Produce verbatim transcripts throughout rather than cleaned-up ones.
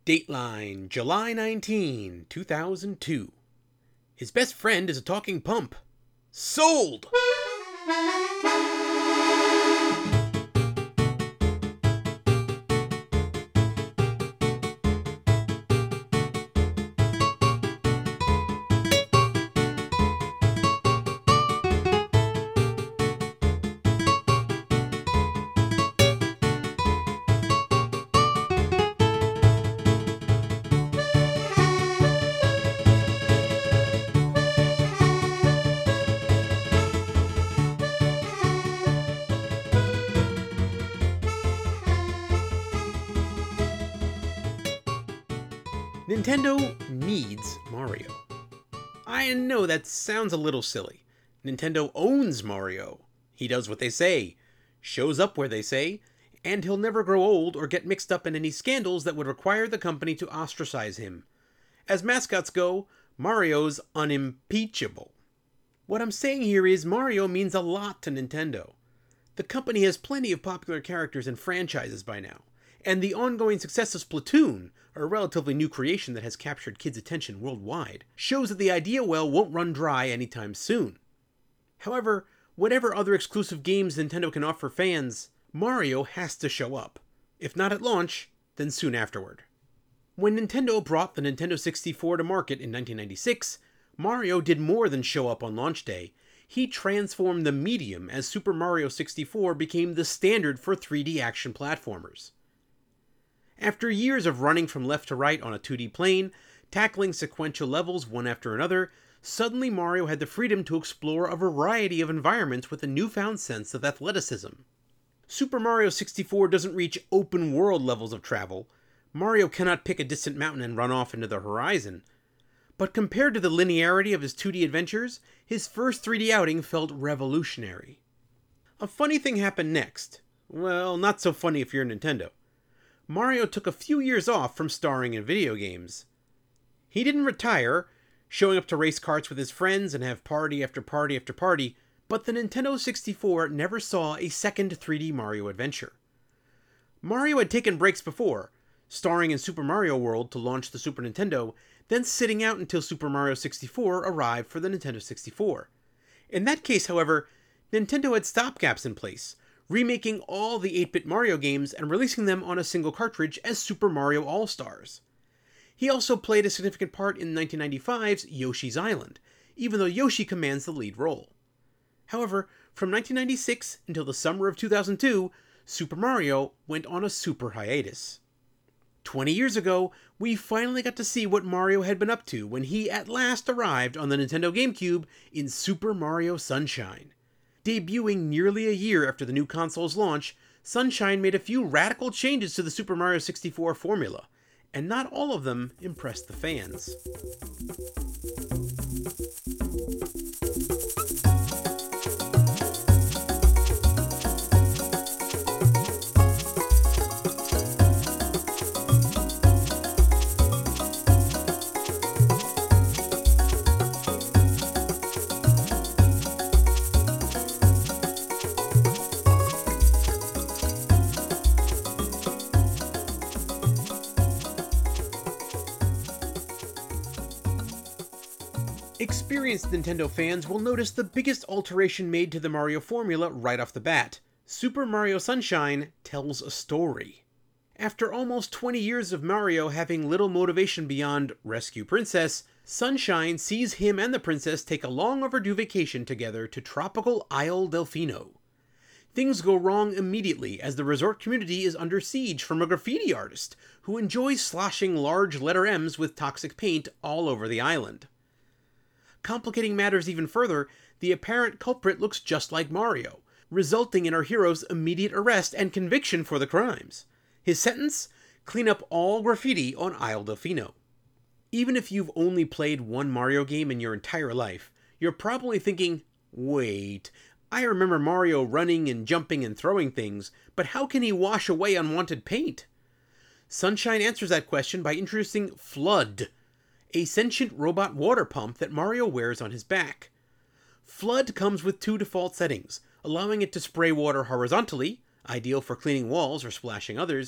Dateline, July nineteenth, two thousand two. His best friend is a talking pump. Sold! Nintendo needs Mario. I know that sounds a little silly. Nintendo owns Mario. He does what they say, shows up where they say, and he'll never grow old or get mixed up in any scandals that would require the company to ostracize him. As mascots go, Mario's unimpeachable. What I'm saying here is Mario means a lot to Nintendo. The company has plenty of popular characters and franchises by now, and the ongoing success of Splatoon, a relatively new creation that has captured kids' attention worldwide, shows that the idea well won't run dry anytime soon. However, whatever other exclusive games Nintendo can offer fans, Mario has to show up. If not at launch, then soon afterward. When Nintendo brought the Nintendo sixty-four to market in nineteen ninety-six, Mario did more than show up on launch day. He transformed the medium as Super Mario sixty-four became the standard for three D action platformers. After years of running from left to right on a two D plane, tackling sequential levels one after another, suddenly Mario had the freedom to explore a variety of environments with a newfound sense of athleticism. Super Mario sixty-four doesn't reach open world levels of travel. Mario cannot pick a distant mountain and run off into the horizon. But compared to the linearity of his two D adventures, his first three D outing felt revolutionary. A funny thing happened next. Well, not so funny if you're Nintendo. Mario took a few years off from starring in video games. He didn't retire, showing up to race karts with his friends and have party after party after party, but the Nintendo sixty-four never saw a second three D Mario adventure. Mario had taken breaks before, starring in Super Mario World to launch the Super Nintendo, then sitting out until Super Mario sixty-four arrived for the Nintendo sixty-four. In that case, however, Nintendo had stopgaps in place, remaking all the eight-bit Mario games and releasing them on a single cartridge as Super Mario All-Stars. He also played a significant part in nineteen ninety-five's Yoshi's Island, even though Yoshi commands the lead role. However, from nineteen ninety-six until the summer of two thousand two, Super Mario went on a super hiatus. Twenty years ago, we finally got to see what Mario had been up to when he at last arrived on the Nintendo GameCube in Super Mario Sunshine. Debuting nearly a year after the new console's launch, Sunshine made a few radical changes to the Super Mario sixty-four formula, and not all of them impressed the fans. Experienced Nintendo fans will notice the biggest alteration made to the Mario formula right off the bat. Super Mario Sunshine tells a story. After almost twenty years of Mario having little motivation beyond rescue Princess, Sunshine sees him and the princess take a long overdue vacation together to tropical Isle Delfino. Things go wrong immediately as the resort community is under siege from a graffiti artist who enjoys sloshing large letter M's with toxic paint all over the island. Complicating matters even further, the apparent culprit looks just like Mario, resulting in our hero's immediate arrest and conviction for the crimes. His sentence? Clean up all graffiti on Isle Delfino. Even if you've only played one Mario game in your entire life, you're probably thinking, wait, I remember Mario running and jumping and throwing things, but how can he wash away unwanted paint? Sunshine answers that question by introducing Flood, a sentient robot water pump that Mario wears on his back. Flood comes with two default settings, allowing it to spray water horizontally, ideal for cleaning walls or splashing others,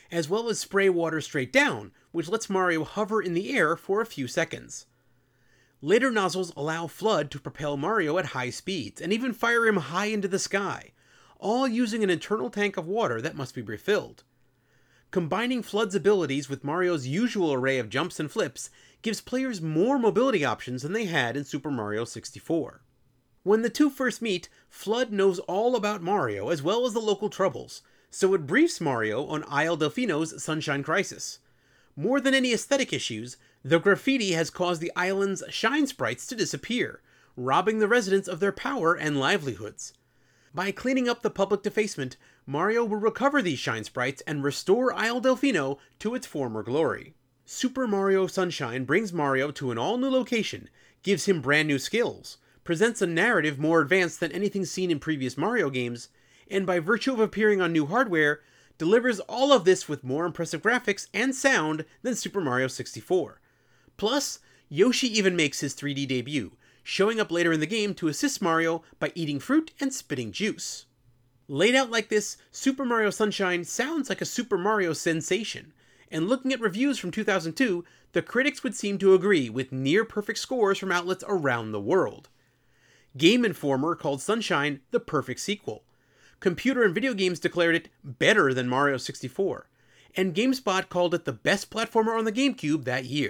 as well as spray water straight down, which lets Mario hover in the air for a few seconds. Later nozzles allow FLUDD to propel Mario at high speeds, and even fire him high into the sky, all using an internal tank of water that must be refilled. Combining FLUDD's abilities with Mario's usual array of jumps and flips gives players more mobility options than they had in Super Mario sixty-four. When the two first meet, FLUDD knows all about Mario as well as the local troubles, so it briefs Mario on Isle Delfino's Sunshine Crisis. More than any aesthetic issues, the graffiti has caused the island's shine sprites to disappear, robbing the residents of their power and livelihoods. By cleaning up the public defacement, Mario will recover these shine sprites and restore Isle Delfino to its former glory. Super Mario Sunshine brings Mario to an all-new location, gives him brand new skills, presents a narrative more advanced than anything seen in previous Mario games, and by virtue of appearing on new hardware, delivers all of this with more impressive graphics and sound than Super Mario sixty-four. Plus, Yoshi even makes his three D debut, showing up later in the game to assist Mario by eating fruit and spitting juice. Laid out like this, Super Mario Sunshine sounds like a Super Mario sensation, and looking at reviews from two thousand two, the critics would seem to agree with near-perfect scores from outlets around the world. Game Informer called Sunshine the perfect sequel. Computer and Video Games declared it better than Mario sixty-four, and GameSpot called it the best platformer on the GameCube that year.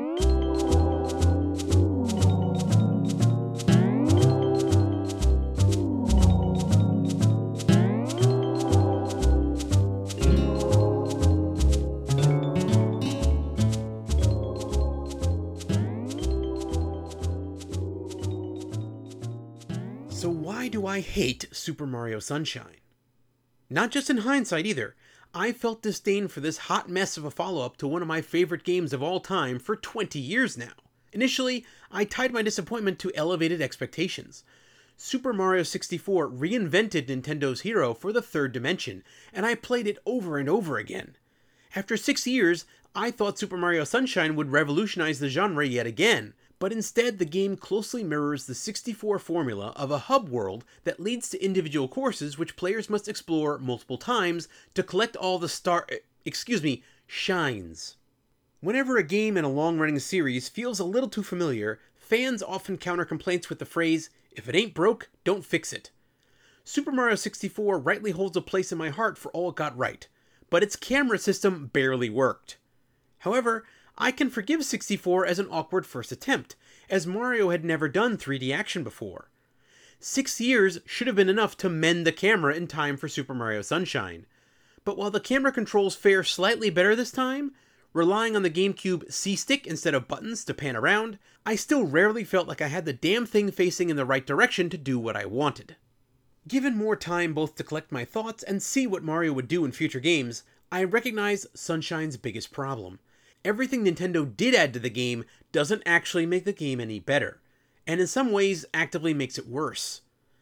So why do I hate Super Mario Sunshine? Not just in hindsight either. I felt disdain for this hot mess of a follow-up to one of my favorite games of all time for twenty years now. Initially, I tied my disappointment to elevated expectations. Super Mario sixty-four reinvented Nintendo's hero for the third dimension, and I played it over and over again. After six years, I thought Super Mario Sunshine would revolutionize the genre yet again, but instead the game closely mirrors the sixty-four formula of a hub world that leads to individual courses which players must explore multiple times to collect all the star... excuse me, shines. Whenever a game in a long-running series feels a little too familiar, fans often counter complaints with the phrase, "If it ain't broke, don't fix it." Super Mario sixty-four rightly holds a place in my heart for all it got right, but its camera system barely worked. However, I can forgive sixty-four as an awkward first attempt, as Mario had never done three D action before. Six years should have been enough to mend the camera in time for Super Mario Sunshine. But while the camera controls fare slightly better this time, relying on the GameCube C-Stick instead of buttons to pan around, I still rarely felt like I had the damn thing facing in the right direction to do what I wanted. Given more time both to collect my thoughts and see what Mario would do in future games, I recognize Sunshine's biggest problem. Everything Nintendo did add to the game doesn't actually make the game any better, and in some ways actively makes it worse.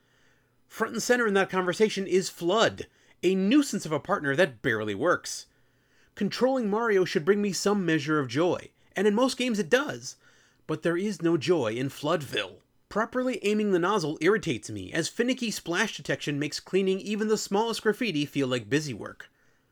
Front and center in that conversation is FLUDD, a nuisance of a partner that barely works. Controlling Mario should bring me some measure of joy, and in most games it does, but there is no joy in FLUDDville. Properly aiming the nozzle irritates me, as finicky splash detection makes cleaning even the smallest graffiti feel like busy work.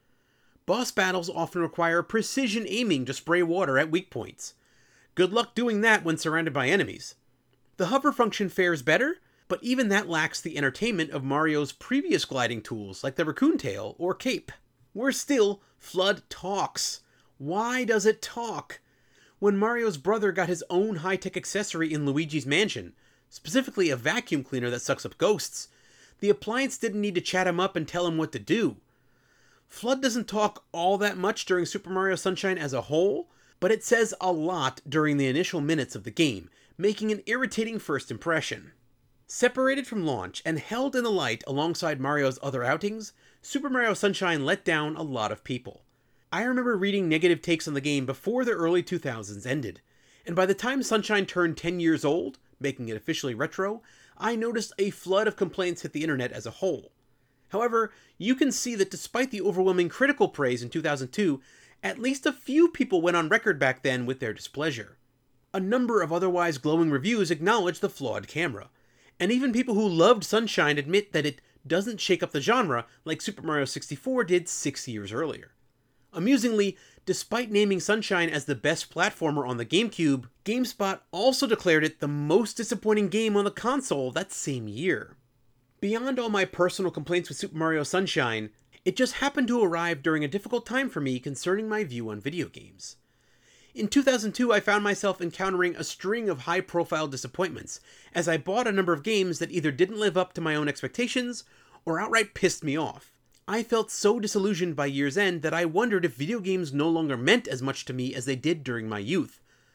Boss battles often require precision aiming to spray water at weak points. Good luck doing that when surrounded by enemies. The hover function fares better, but even that lacks the entertainment of Mario's previous gliding tools like the Raccoon Tail or Cape. Worse still, FLUDD talks. Why does it talk? When Mario's brother got his own high-tech accessory in Luigi's Mansion, specifically a vacuum cleaner that sucks up ghosts, the appliance didn't need to chat him up and tell him what to do. FLUDD doesn't talk all that much during Super Mario Sunshine as a whole, but it says a lot during the initial minutes of the game, making an irritating first impression. Separated from launch and held in the light alongside Mario's other outings, Super Mario Sunshine let down a lot of people. I remember reading negative takes on the game before the early two thousands ended, and by the time Sunshine turned ten years old, making it officially retro, I noticed a flood of complaints hit the internet as a whole. However, you can see that despite the overwhelming critical praise in two thousand two, at least a few people went on record back then with their displeasure. A number of otherwise glowing reviews acknowledge the flawed camera, and even people who loved Sunshine admit that it doesn't shake up the genre like Super Mario sixty-four did six years earlier. Amusingly, despite naming Sunshine as the best platformer on the GameCube, GameSpot also declared it the most disappointing game on the console that same year. Beyond all my personal complaints with Super Mario Sunshine, it just happened to arrive during a difficult time for me concerning my view on video games. In two thousand two, I found myself encountering a string of high-profile disappointments, as I bought a number of games that either didn't live up to my own expectations, or outright pissed me off. I felt so disillusioned by year's end that I wondered if video games no longer meant as much to me as they did during my youth.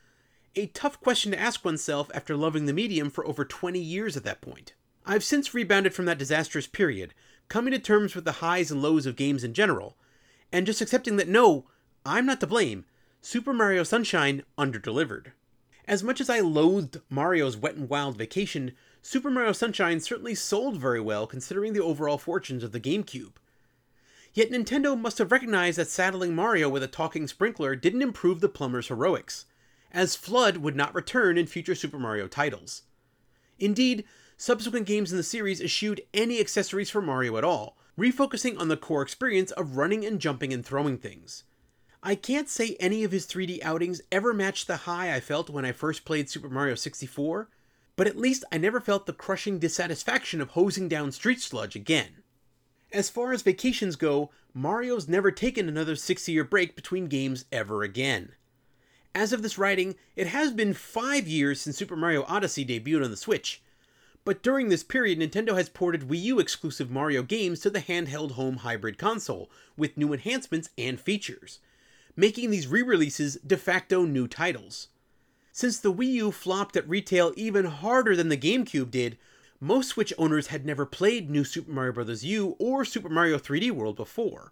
A tough question to ask oneself after loving the medium for over twenty years at that point. I've since rebounded from that disastrous period, coming to terms with the highs and lows of games in general, and just accepting that no, I'm not to blame. Super Mario Sunshine underdelivered. As much as I loathed Mario's Wet n Wild Vacation, Super Mario Sunshine certainly sold very well considering the overall fortunes of the GameCube. Yet Nintendo must have recognized that saddling Mario with a talking sprinkler didn't improve the plumber's heroics, as FLUDD would not return in future Super Mario titles. Indeed, subsequent games in the series eschewed any accessories for Mario at all, refocusing on the core experience of running and jumping and throwing things. I can't say any of his three D outings ever matched the high I felt when I first played Super Mario sixty-four, but at least I never felt the crushing dissatisfaction of hosing down street sludge again. As far as vacations go, Mario's never taken another six-year break between games ever again. As of this writing, it has been five years since Super Mario Odyssey debuted on the Switch, but during this period Nintendo has ported Wii U exclusive Mario games to the handheld home hybrid console, with new enhancements and features, making these re-releases de facto new titles. Since the Wii U flopped at retail even harder than the GameCube did, most Switch owners had never played New Super Mario Bros. U or Super Mario three D World before.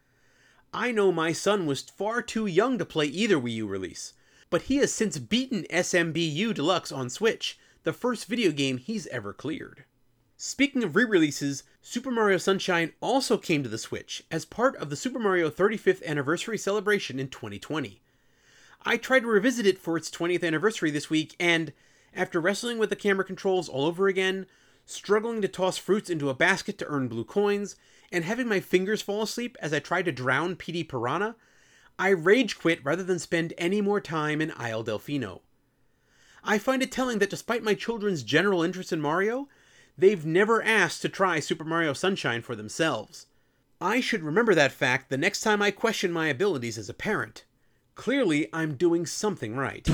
I know my son was far too young to play either Wii U release, but he has since beaten S M B U Deluxe on Switch, the first video game he's ever cleared. Speaking of re-releases, Super Mario Sunshine also came to the Switch as part of the Super Mario thirty-fifth anniversary celebration in twenty twenty. I tried to revisit it for its twentieth anniversary this week, and after wrestling with the camera controls all over again, struggling to toss fruits into a basket to earn blue coins, and having my fingers fall asleep as I tried to drown P D Piranha, I rage quit rather than spend any more time in Isle Delfino. I find it telling that despite my children's general interest in Mario, they've never asked to try Super Mario Sunshine for themselves. I should remember that fact the next time I question my abilities as a parent. Clearly, I'm doing something right.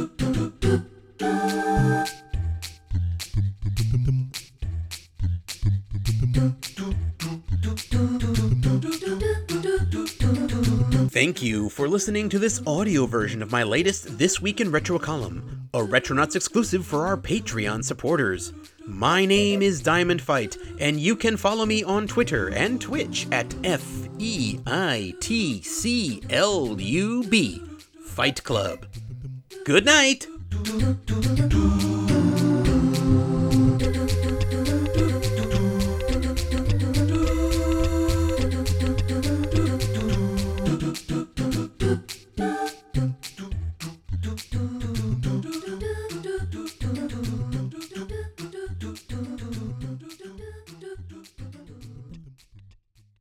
Thank you for listening to this audio version of my latest This Week in Retro column, a Retronauts exclusive for our Patreon supporters. My name is Diamond Fight, and you can follow me on Twitter and Twitch at F E I T C L U B, Fight Club. Good night!